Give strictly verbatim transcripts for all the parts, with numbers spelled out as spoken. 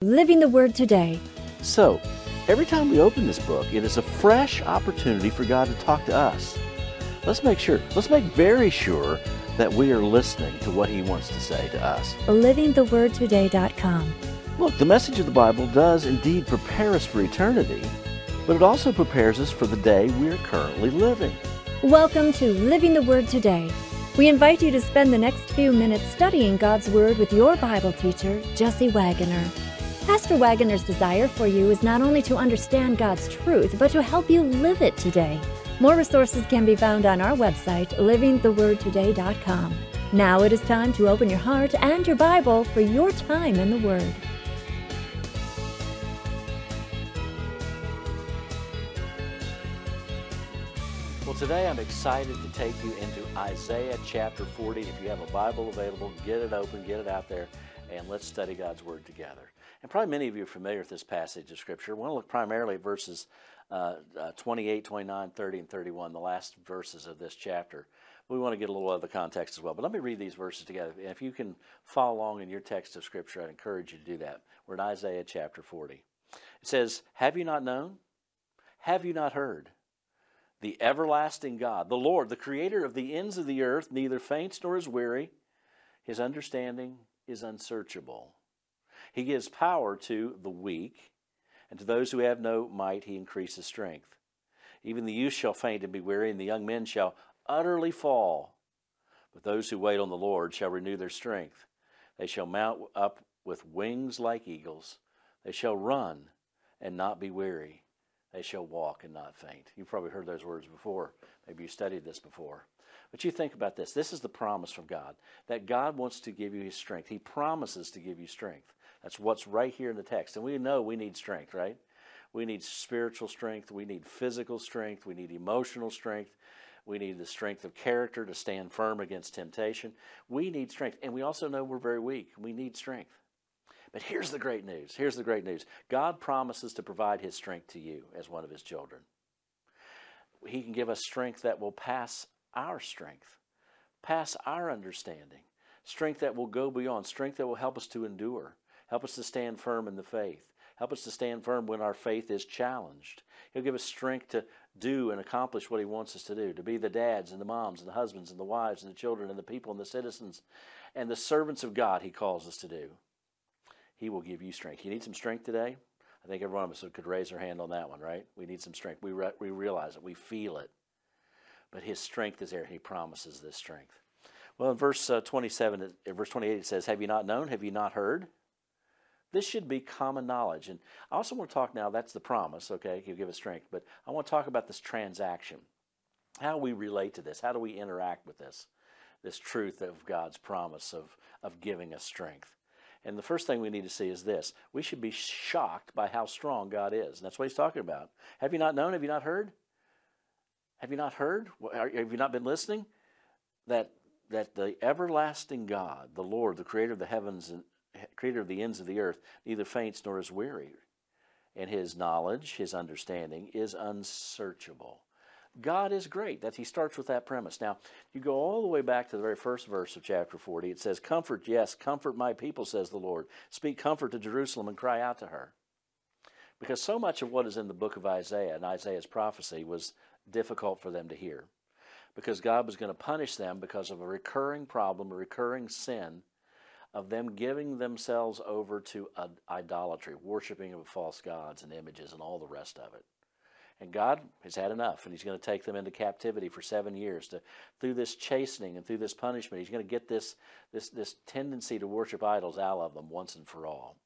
Living the Word Today. So, every time we open this book, it is a fresh opportunity for God to talk to us. Let's make sure, let's make very sure that we are listening to what He wants to say to us. living the word today dot com. Look, the message of the Bible does indeed prepare us for eternity, but it also prepares us for the day we are currently living. Welcome to Living the Word Today. We invite you to spend the next few minutes studying God's Word with your Bible teacher, Jesse Wagoner. Pastor Wagoner's desire for you is not only to understand God's truth, but to help you live it today. More resources can be found on our website, living the word today dot com. Now it is time to open your heart and your Bible for your time in the Word. Well, today I'm excited to take you into Isaiah chapter forty. If you have a Bible available, get it open, get it out there, and let's study God's Word together. And probably many of you are familiar with this passage of Scripture. We want to look primarily at verses uh, uh, twenty-eight, twenty-nine, thirty, and thirty-one, the last verses of this chapter. We want to get a little of the context as well. But let me read these verses together. And if you can follow along in your text of Scripture, I'd encourage you to do that. We're in Isaiah chapter forty. It says, "Have you not known? Have you not heard? The everlasting God, the Lord, the creator of the ends of the earth, neither faints nor is weary. His understanding is unsearchable. He gives power to the weak, and to those who have no might he increases strength. Even the youth shall faint and be weary, and the young men shall utterly fall. But those who wait on the Lord shall renew their strength. They shall mount up with wings like eagles. They shall run and not be weary. They shall walk and not faint." You've probably heard those words before. Maybe you studied this before. But you think about this. This is the promise from God, that God wants to give you His strength. He promises to give you strength. That's what's right here in the text. And we know we need strength, right? We need spiritual strength. We need physical strength. We need emotional strength. We need the strength of character to stand firm against temptation. We need strength. And we also know we're very weak. We need strength. But here's the great news. Here's the great news. God promises to provide His strength to you as one of His children. He can give us strength that will pass our strength, pass our understanding, strength that will go beyond, strength that will help us to endure, help us to stand firm in the faith, help us to stand firm when our faith is challenged. He'll give us strength to do and accomplish what He wants us to do, to be the dads and the moms and the husbands and the wives and the children and the people and the citizens and the servants of God He calls us to do. He will give you strength. You need some strength today? I think every one of us could raise our hand on that one, right? We need some strength. We, re- we realize it. We feel it. But His strength is there. He promises this strength. Well, in verse uh, twenty-seven, in verse twenty-eight, it says, "Have you not known? Have you not heard?" This should be common knowledge. And I also want to talk now, that's the promise, okay? He'll give us strength. But I want to talk about this transaction. How we relate to this. How do we interact with this? This truth of God's promise of, of giving us strength. And the first thing we need to see is this. We should be shocked by how strong God is. And that's what He's talking about. Have you not known? Have you not heard? Have you not heard? Have you not been listening? That that the everlasting God, the Lord, the creator of the heavens and creator of the ends of the earth, neither faints nor is weary. And His knowledge, His understanding is unsearchable. God is great. That He starts with that premise. Now, you go all the way back to the very first verse of chapter forty. It says, "Comfort, yes, comfort my people, says the Lord. Speak comfort to Jerusalem and cry out to her." Because so much of what is in the book of Isaiah and Isaiah's prophecy was difficult for them to hear. Because God was going to punish them because of a recurring problem, a recurring sin of them giving themselves over to idolatry, worshiping of false gods and images and all the rest of it. And God has had enough, and He's going to take them into captivity for seven years. To, through this chastening and through this punishment, He's going to get this, this, this tendency to worship idols out of them once and for all.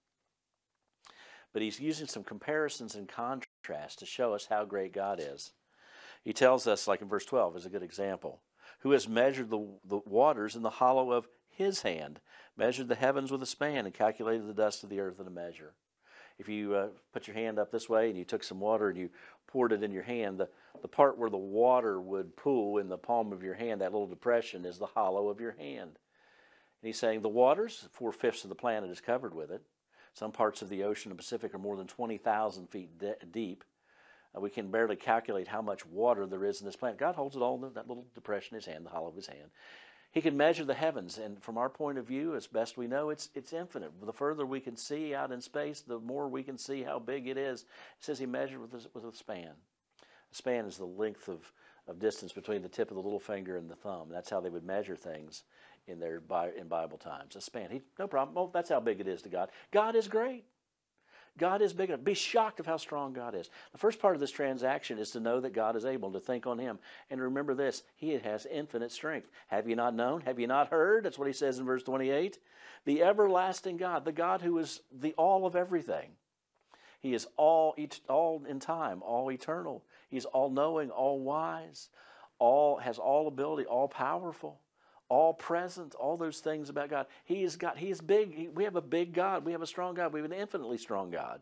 But He's using some comparisons and contrasts to show us how great God is. He tells us, like in verse twelve, is a good example, "Who has measured the, the waters in the hollow of His hand, measured the heavens with a span, and calculated the dust of the earth in a measure." If you uh, put your hand up this way and you took some water and you poured it in your hand, the, the part where the water would pool in the palm of your hand, that little depression, is the hollow of your hand. And He's saying the waters, four-fifths of the planet is covered with it. Some parts of the ocean and Pacific are more than twenty thousand feet de- deep. Uh, we can barely calculate how much water there is in this planet. God holds it all in that little depression in His hand, the hollow of His hand. He can measure the heavens, and from our point of view, as best we know, it's it's infinite. The further we can see out in space, the more we can see how big it is. It says he measured with a, with a span. A span is the length of, of distance between the tip of the little finger and the thumb. That's how they would measure things in their in Bible times. A span. He, no problem. Oh, that's how big it is to God. God is great. God is big enough. Be shocked of how strong God is. The first part of this transaction is to know that God is able to think on him. And remember this, he has infinite strength. Have you not known? Have you not heard? That's what he says in verse twenty-eight. The everlasting God, the God who is the all of everything. He is all, all in time, all eternal. He's all-knowing, all-wise, all has all ability, all-powerful, all-present, all those things about God. He is God. He is big. He, we have a big God. We have a strong God. We have an infinitely strong God.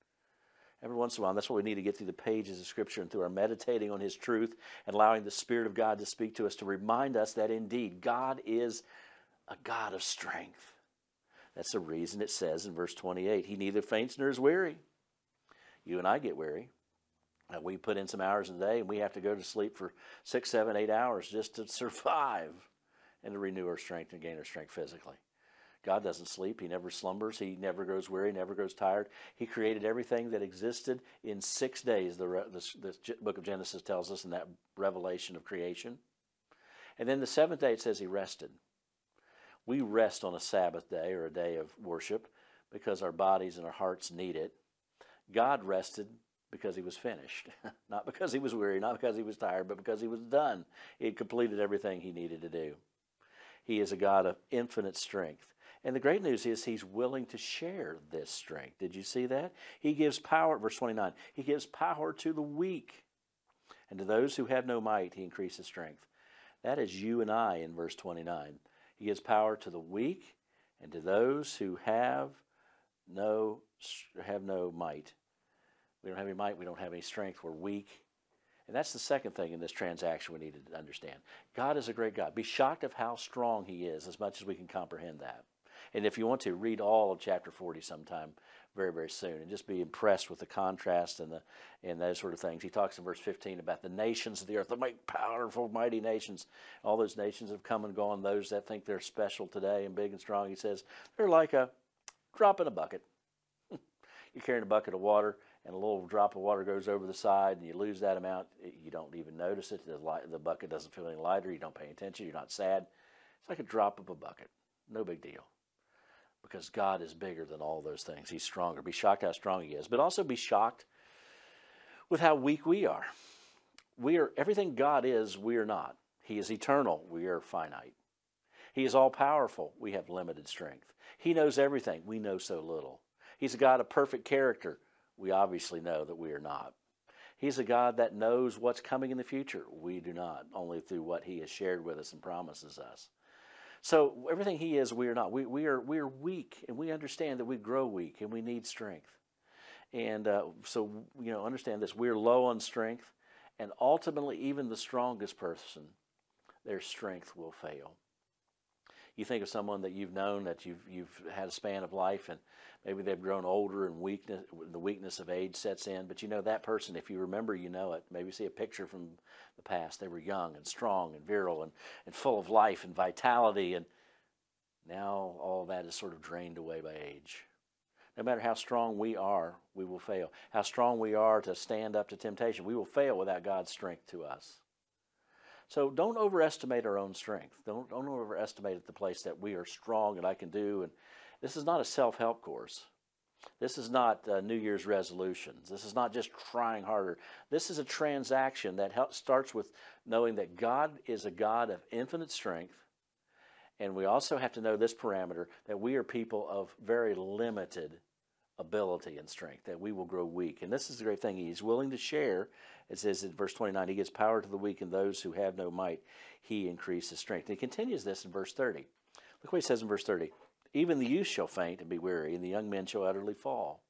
Every once in a while, that's what we need to get through the pages of Scripture and through our meditating on his truth and allowing the Spirit of God to speak to us to remind us that indeed God is a God of strength. That's the reason it says in verse twenty-eight, he neither faints nor is weary. You and I get weary. Uh, we put in some hours a day and we have to go to sleep for six, seven, eight hours just to survive and to renew our strength and gain our strength physically. God doesn't sleep. He never slumbers. He never grows weary, never grows tired. He created everything that existed in six days, the, the, the book of Genesis tells us in that revelation of creation. And then the seventh day it says he rested. We rest on a Sabbath day or a day of worship because our bodies and our hearts need it. God rested because he was finished. Not because he was weary, not because he was tired, but because he was done. He had completed everything he needed to do. He is a God of infinite strength. And the great news is he's willing to share this strength. Did you see that? He gives power, verse twenty-nine, he gives power to the weak. And to those who have no might, he increases strength. That is you and I in verse twenty-nine. He gives power to the weak and to those who have no, have no might. We don't have any might, we don't have any strength, we're weak. And that's the second thing in this transaction we need to understand. God is a great God. Be shocked of how strong he is as much as we can comprehend that. And if you want to, read all of chapter forty sometime very, very soon and just be impressed with the contrast and the and those sort of things. He talks in verse fifteen about the nations of the earth, the mighty, powerful, mighty nations. All those nations have come and gone. Those that think they're special today and big and strong, he says, they're like a drop in a bucket. You're carrying a bucket of water, and a little drop of water goes over the side, and you lose that amount. You don't even notice it. The, light, the bucket doesn't feel any lighter. You don't pay attention. You're not sad. It's like a drop of a bucket. No big deal. Because God is bigger than all those things. He's stronger. Be shocked how strong he is. But also be shocked with how weak we are. We are everything God is, we are not. He is eternal. We are finite. He is all-powerful. We have limited strength. He knows everything. We know so little. He's a God of perfect character. We obviously know that we are not. He's a God that knows what's coming in the future. We do not, only through what he has shared with us and promises us. So everything he is, we are not. We, we, are, we are weak, and we understand that we grow weak, and we need strength. And uh, so, you know, understand this. We're low on strength, and ultimately even the strongest person, their strength will fail. You think of someone that you've known, that you've you've had a span of life, and maybe they've grown older and weakness, the weakness of age sets in. But you know that person, if you remember, you know it. Maybe see a picture from the past. They were young and strong and virile and, and full of life and vitality. And now all of that is sort of drained away by age. No matter how strong we are, we will fail. How strong we are to stand up to temptation, we will fail without God's strength to us. So don't overestimate our own strength. Don't, don't overestimate the place that we are strong and I can do. And this is not a self-help course. This is not uh, New Year's resolutions. This is not just trying harder. This is a transaction that help, starts with knowing that God is a God of infinite strength. And we also have to know this parameter, that we are people of very limited ability and strength, that we will grow weak. And this is the great thing. He's willing to share. It says in verse twenty-nine, he gives power to the weak, and those who have no might, he increases strength. And he continues this in verse thirty. Look what he says in verse thirty. Even the youth shall faint and be weary, and the young men shall utterly fall.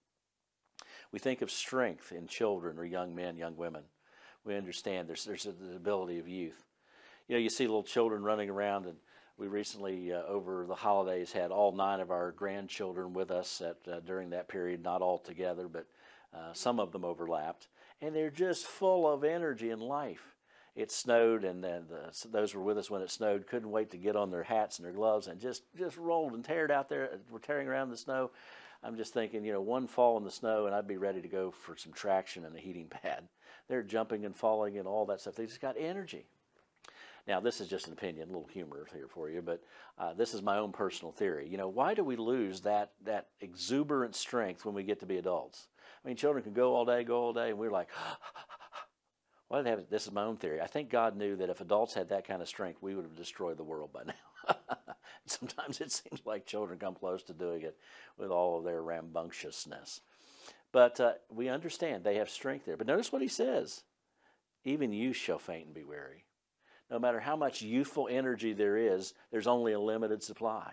We think of strength in children or young men, young women. We understand there's, there's the ability of youth. You know, you see little children running around, and we recently, uh, over the holidays, had all nine of our grandchildren with us at, uh, during that period, not all together, but uh, some of them overlapped. And they're just full of energy and life. it snowed, and then the, those who were with us when it snowed couldn't wait to get on their hats and their gloves and just, just rolled and teared out there. We're tearing around in the snow. I'm just thinking, you know, one fall in the snow and I'd be ready to go for some traction and a heating pad. They're jumping and falling and all that stuff. They just got energy. Now, this is just an opinion, a little humor here for you, but uh, this is my own personal theory. You know, why do we lose that, that exuberant strength when we get to be adults? I mean, children can go all day, go all day, and we're like, why do they have, this is my own theory. I think God knew that if adults had that kind of strength, we would have destroyed the world by now. Sometimes it seems like children come close to doing it with all of their rambunctiousness. But uh, we understand they have strength there. But notice what he says. Even youth shall faint and be weary. No matter how much youthful energy there is, there's only a limited supply.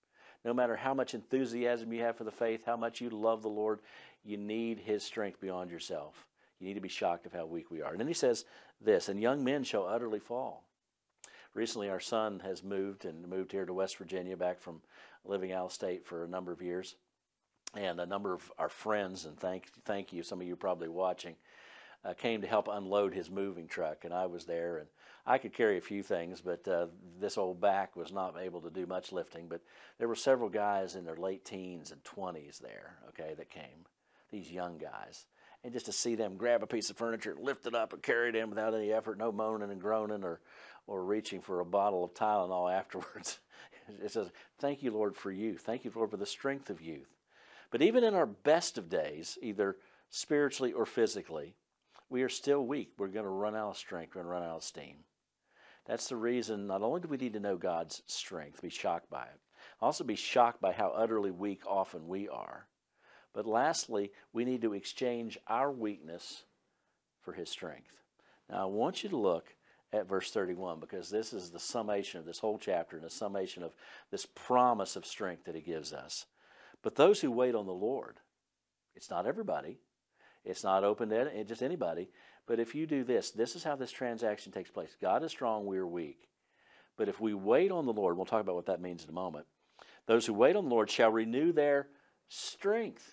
No matter how much enthusiasm you have for the faith, how much you love the Lord, you need his strength beyond yourself. You need to be shocked of how weak we are. And then he says this, and young men shall utterly fall. Recently, our son has moved and moved here to West Virginia, back from living out of state for a number of years. And a number of our friends, and thank, thank you, some of you probably watching, uh, came to help unload his moving truck. And I was there, and I could carry a few things, but uh, this old back was not able to do much lifting. But there were several guys in their late teens and twenties there, okay, that came, these young guys. And just to see them grab a piece of furniture, lift it up, and carry it in without any effort, no moaning and groaning or, or reaching for a bottle of Tylenol afterwards. It says, thank you, Lord, for youth. Thank you, Lord, for the strength of youth. But even in our best of days, either spiritually or physically, we are still weak. We're going to run out of strength. We're going to run out of steam. That's the reason not only do we need to know God's strength, be shocked by it, also be shocked by how utterly weak often we are. But lastly, we need to exchange our weakness for his strength. Now, I want you to look at verse thirty-one, because this is the summation of this whole chapter and the summation of this promise of strength that he gives us. But those who wait on the Lord, it's not everybody. It's not open to just anybody. But if you do this, this is how this transaction takes place. God is strong, we are weak. But if we wait on the Lord, we'll talk about what that means in a moment. Those who wait on the Lord shall renew their strength.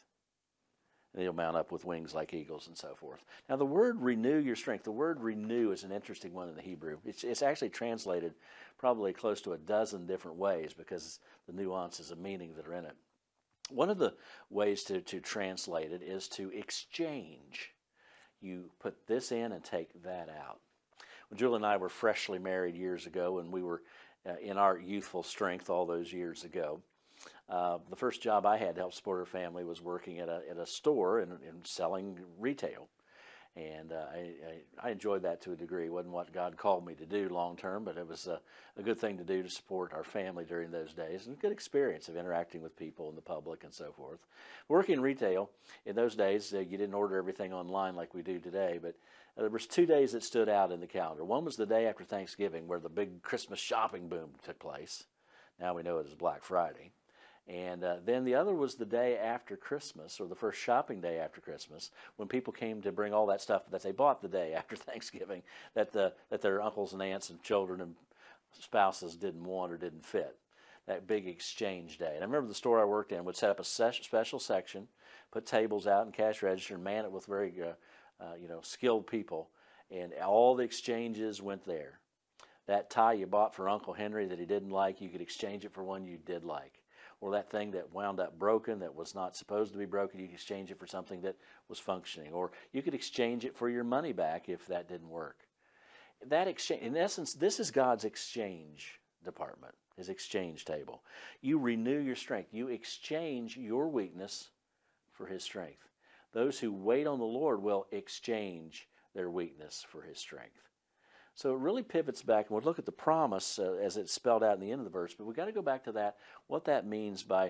And they'll mount up with wings like eagles and so forth. Now, the word renew your strength, the word renew is an interesting one in the Hebrew. It's, it's actually translated probably close to a dozen different ways because the nuances of meaning that are in it. One of the ways to, to translate it is to exchange. You put this in and take that out. When Julie and I were freshly married years ago, and we were uh, in our youthful strength all those years ago, uh, the first job I had to help support our family was working at a, at a store and, and selling retail. And uh, I, I, I enjoyed that to a degree. It wasn't what God called me to do long term, but it was a, a good thing to do to support our family during those days, and a good experience of interacting with people in the public and so forth. Working in retail, in those days, uh, you didn't order everything online like we do today, but uh, there was two days that stood out in the calendar. One was the day after Thanksgiving, where the big Christmas shopping boom took place. Now we know it as Black Friday. And uh, then the other was the day after Christmas, or the first shopping day after Christmas, when people came to bring all that stuff that they bought the day after Thanksgiving that the that their uncles and aunts and children and spouses didn't want or didn't fit. That big exchange day. And I remember the store I worked in would set up a special section, put tables out and cash register, and man it with very uh, uh, you know skilled people, and all the exchanges went there. That tie you bought for Uncle Henry that he didn't like, you could exchange it for one you did like. Or that thing that wound up broken that was not supposed to be broken, you could exchange it for something that was functioning. Or you could exchange it for your money back if that didn't work. That exchange, in essence, this is God's exchange department, his exchange table. You renew your strength. You exchange your weakness for his strength. Those who wait on the Lord will exchange their weakness for his strength. So it really pivots back, and we'll look at the promise uh, as it's spelled out in the end of the verse, but we've got to go back to that, what that means by,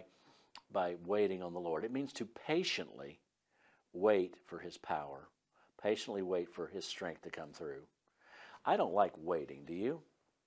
by waiting on the Lord. It means to patiently wait for his power, patiently wait for his strength to come through. I don't like waiting, do you?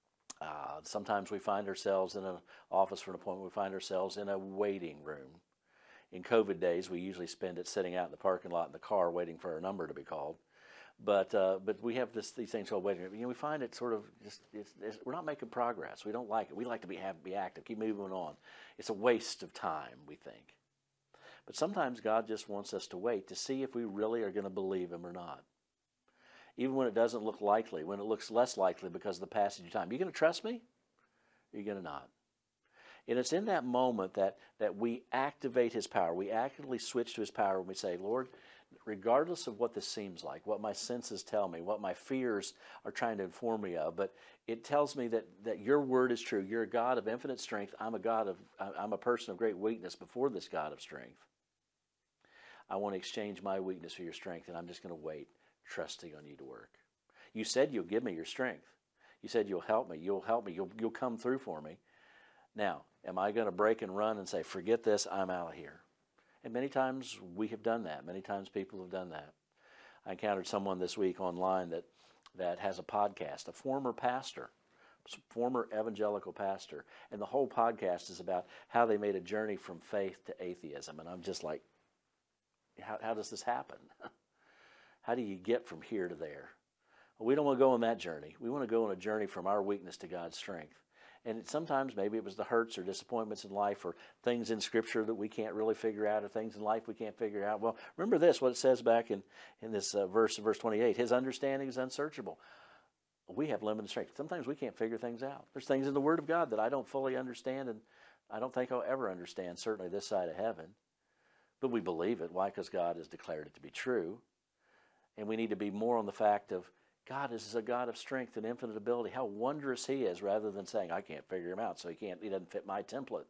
Uh, sometimes we find ourselves in an office for an appointment, we find ourselves in a waiting room. In COVID days, we usually spend it sitting out in the parking lot in the car waiting for our number to be called. But uh, but we have this these things called waiting. You know, we find it sort of just it's, it's, we're not making progress. We don't like it. We like to be have be active, keep moving on. It's a waste of time, we think. But sometimes God just wants us to wait to see if we really are going to believe him or not. even when it doesn't look likely, when it looks less likely because of the passage of time. You going to trust me? Or are you going to not? And it's in that moment that, that we activate his power. We actively switch to his power when we say, Lord, regardless of what this seems like, what my senses tell me, what my fears are trying to inform me of, but it tells me that, that your word is true. You're a God of infinite strength. I'm a God of, I'm a person of great weakness before this God of strength. I want to exchange my weakness for your strength, and I'm just going to wait, trusting on you to work. You said you'll give me your strength. You said you'll help me. You'll help me. You'll, you'll come through for me. Now, am I going to break and run and say, forget this, I'm out of here? And many times we have done that. Many times people have done that. I encountered someone this week online that, that has a podcast, a former pastor, former evangelical pastor, and the whole podcast is about how they made a journey from faith to atheism. And I'm just like, how, how does this happen? How do you get from here to there? Well, we don't want to go on that journey. We want to go on a journey from our weakness to God's strength. And it, sometimes maybe it was the hurts or disappointments in life or things in Scripture that we can't really figure out or things in life we can't figure out. Well, remember this, what it says back in, in this uh, verse, verse twenty-eight. His understanding is unsearchable. We have limited strength. Sometimes we can't figure things out. There's things in the Word of God that I don't fully understand, and I don't think I'll ever understand, certainly this side of heaven. But we believe it. Why? Because God has declared it to be true. And we need to be more on the fact of God is a God of strength and infinite ability. How wondrous he is, rather than saying, I can't figure him out, so he can't, he doesn't fit my template.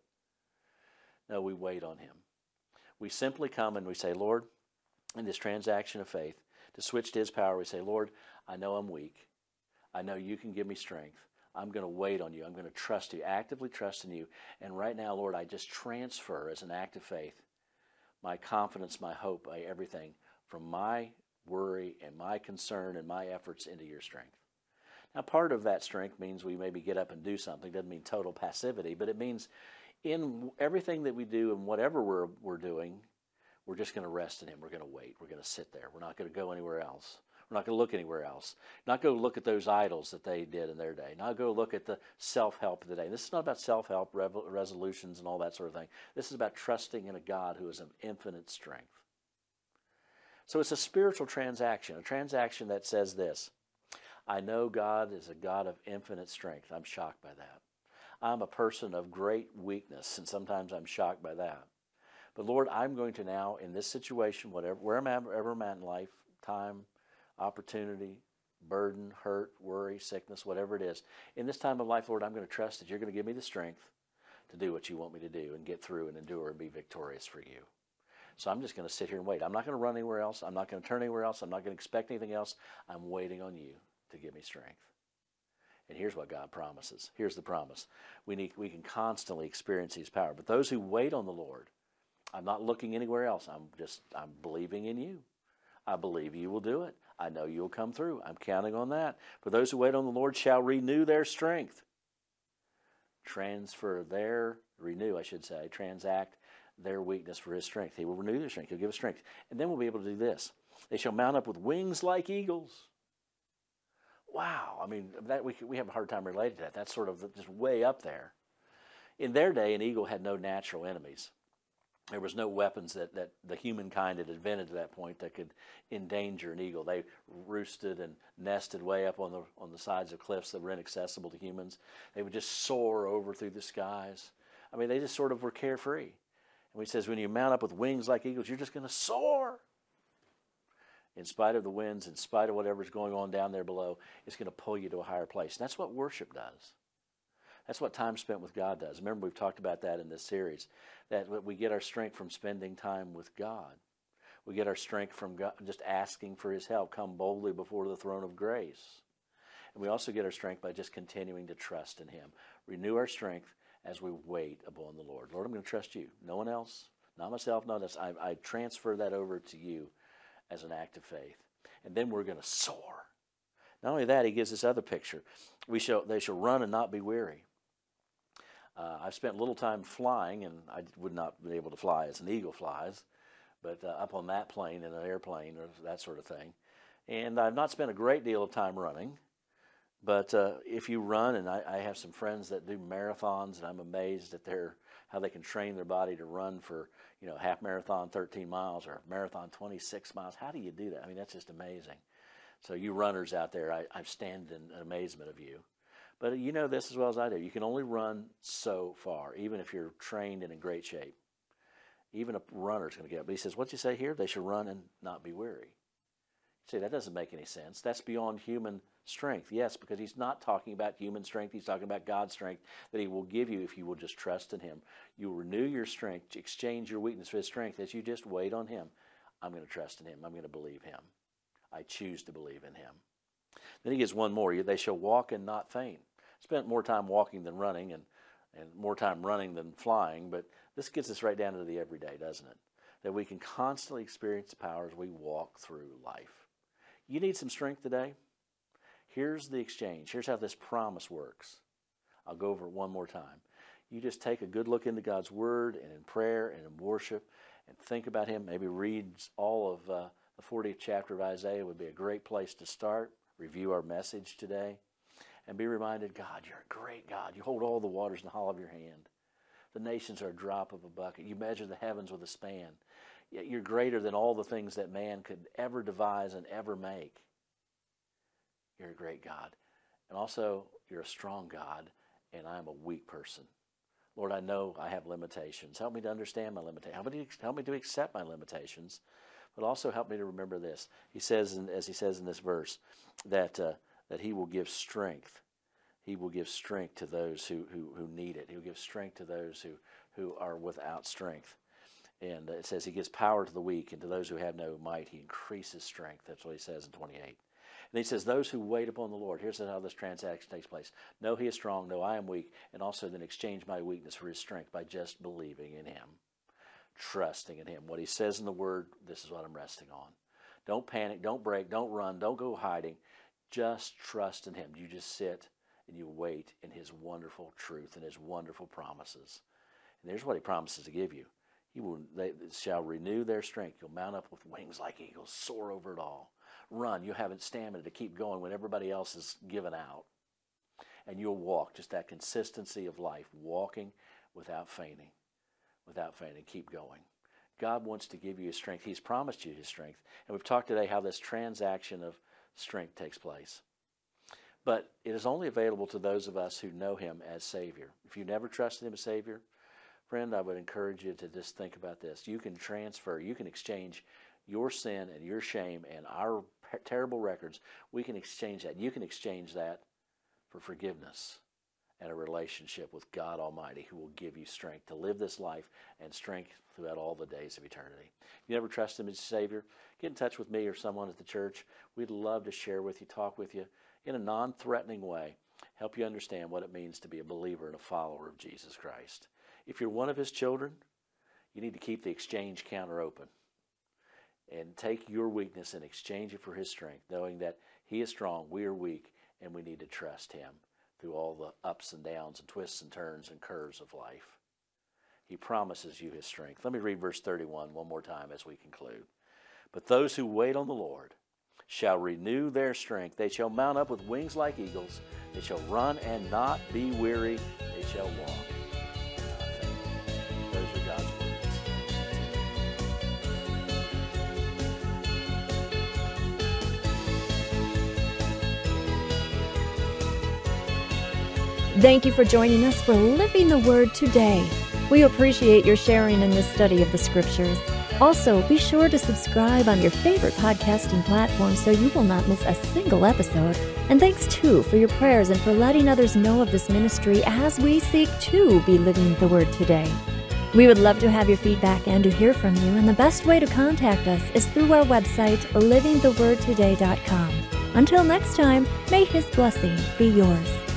No, we wait on him. We simply come and we say, Lord, in this transaction of faith, to switch to his power, we say, Lord, I know I'm weak. I know you can give me strength. I'm going to wait on you. I'm going to trust you, actively trust in you. And right now, Lord, I just transfer as an act of faith my confidence, my hope, my everything from my worry and my concern and my efforts into your strength. Now, part of that strength means we maybe get up and do something. It doesn't mean total passivity, but it means in everything that we do and whatever we're, we're doing, we're just going to rest in him. We're going to wait. We're going to sit there. We're not going to go anywhere else. We're not going to look anywhere else. Not go look at those idols that they did in their day. Not go look at the self-help of the day. This is not about self-help, rev- resolutions, and all that sort of thing. This is about trusting in a God who is of infinite strength. So it's a spiritual transaction, a transaction that says this: I know God is a God of infinite strength. I'm shocked by that. I'm a person of great weakness, and sometimes I'm shocked by that. But Lord, I'm going to now, in this situation, whatever, wherever I'm at in life, time, opportunity, burden, hurt, worry, sickness, whatever it is, in this time of life, Lord, I'm going to trust that you're going to give me the strength to do what you want me to do and get through and endure and be victorious for you. So I'm just going to sit here and wait. I'm not going to run anywhere else. I'm not going to turn anywhere else. I'm not going to expect anything else. I'm waiting on you to give me strength. And here's what God promises. Here's the promise. We need, we can constantly experience his power. But those who wait on the Lord, I'm not looking anywhere else. I'm just, I'm believing in you. I believe you will do it. I know you'll come through. I'm counting on that. For those who wait on the Lord shall renew their strength. Transfer their, renew I should say, transact their weakness for his strength. He will renew their strength. He'll give us strength. And then we'll be able to do this. They shall mount up with wings like eagles. Wow. I mean, that we, we have a hard time relating to that. That's sort of just way up there. In their day, an eagle had no natural enemies. There was no weapons that, that the humankind had invented to that point that could endanger an eagle. They roosted and nested way up on the on the sides of cliffs that were inaccessible to humans. They would just soar over through the skies. I mean, they just sort of were carefree. And he says, when you mount up with wings like eagles, you're just going to soar. In spite of the winds, in spite of whatever's going on down there below, it's going to pull you to a higher place. And that's what worship does. That's what time spent with God does. Remember, we've talked about that in this series, that we get our strength from spending time with God. We get our strength from God, just asking for his help, come boldly before the throne of grace. And we also get our strength by just continuing to trust in him. Renew our strength as we wait upon the Lord. Lord, I'm going to trust you. No one else, not myself, not us. I, I transfer that over to you as an act of faith. And then we're going to soar. Not only that, he gives this other picture. We shall, they shall run and not be weary. Uh, I've spent little time flying, and I would not be able to fly as an eagle flies, but uh, up on that plane in an airplane or that sort of thing. And I've not spent a great deal of time running, but uh, if you run, and I, I have some friends that do marathons, and I'm amazed at their how they can train their body to run for, you know, half marathon thirteen miles or marathon twenty-six miles. How do you do that? I mean, that's just amazing. So you runners out there, I, I stand in amazement of you. But you know this as well as I do. You can only run so far, even if you're trained and in great shape. Even a runner's going to get up. But he says, what'd you say here? They should run and not be weary. See, that doesn't make any sense. That's beyond human strength. Yes, because he's not talking about human strength. He's talking about God's strength that he will give you if you will just trust in him. You will renew your strength, exchange your weakness for his strength as you just wait on him. I'm going to trust in him. I'm going to believe him. I choose to believe in him. Then he gives one more. They shall walk and not faint. Spent more time walking than running and, and more time running than flying, but this gets us right down to the everyday, doesn't it? That we can constantly experience the power as we walk through life. You need some strength today? Here's the exchange. Here's how this promise works. I'll go over it one more time. You just take a good look into God's Word and in prayer and in worship and think about him. Maybe read all of uh, the fortieth chapter of Isaiah would be a great place to start. Review our message today. And be reminded, God, you're a great God. You hold all the waters in the hollow of your hand. The nations are a drop of a bucket. You measure the heavens with a span. Yet you're greater than all the things that man could ever devise and ever make. You're a great God. And also, you're a strong God, and I'm a weak person. Lord, I know I have limitations. Help me to understand my limitations. Help me to, help me to accept my limitations, but also help me to remember this. He says, in, as he says in this verse, that uh, that he will give strength. He will give strength to those who, who, who need it. He will give strength to those who, who are without strength. And it says he gives power to the weak, and to those who have no might, he increases strength. That's what he says in twenty-eight. And he says, those who wait upon the Lord, here's how this transaction takes place. Know he is strong, know I am weak, and also then exchange my weakness for his strength by just believing in him, trusting in him. What he says in the Word, this is what I'm resting on. Don't panic, don't break, don't run, don't go hiding. Just trust in him. You just sit and you wait in his wonderful truth and his wonderful promises. And there's what he promises to give you. He will, they shall renew their strength. You'll mount up with wings like eagles, soar over it all. Run. You'll have stamina to keep going when everybody else is given out. And you'll walk, just that consistency of life, walking without fainting, without fainting. Keep going. God wants to give you his strength. He's promised you his strength. And we've talked today how this transaction of strength takes place. But it is only available to those of us who know him as Savior. If you never trusted him as Savior, friend, I would encourage you to just think about this. You can transfer, you can exchange your sin and your shame and our terrible records. We can exchange that. You can exchange that for forgiveness and a relationship with God Almighty, who will give you strength to live this life and strength throughout all the days of eternity. If you never trust him as Savior, get in touch with me or someone at the church. We'd love to share with you, talk with you in a non-threatening way, help you understand what it means to be a believer and a follower of Jesus Christ. If you're one of his children, you need to keep the exchange counter open and take your weakness and exchange it for his strength, knowing that he is strong, we are weak, and we need to trust him through all the ups and downs and twists and turns and curves of life. He promises you his strength. Let me read verse thirty-one one more time as we conclude. But those who wait on the Lord shall renew their strength. They shall mount up with wings like eagles. They shall run and not be weary. They shall walk and not faint. Those are God's words. Thank you for joining us for Living the Word today. We appreciate your sharing in this study of the Scriptures. Also, be sure to subscribe on your favorite podcasting platform so you will not miss a single episode. And thanks, too, for your prayers and for letting others know of this ministry as we seek to be living the Word today. We would love to have your feedback and to hear from you, and the best way to contact us is through our website, living the word today dot com. Until next time, may his blessing be yours.